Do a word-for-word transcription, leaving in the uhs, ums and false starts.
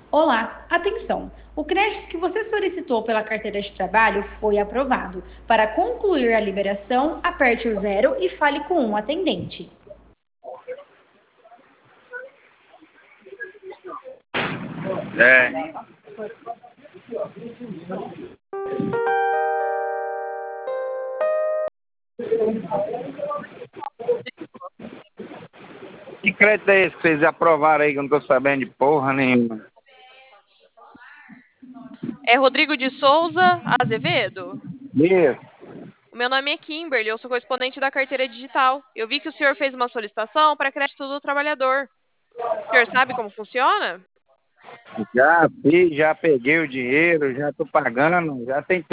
Olá, atenção! O crédito que você solicitou pela carteira de trabalho foi aprovado. Para concluir a liberação, aperte o zero e fale com um atendente. É, que crédito é esse que vocês aprovaram aí que eu não tô sabendo de porra nenhuma? É Rodrigo de Souza Azevedo? Isso. O meu nome é Kimberly, eu sou correspondente da carteira digital. Eu vi que o senhor fez uma solicitação para crédito do trabalhador. O senhor sabe como funciona? Já fiz, já peguei o dinheiro, já tô pagando, já tem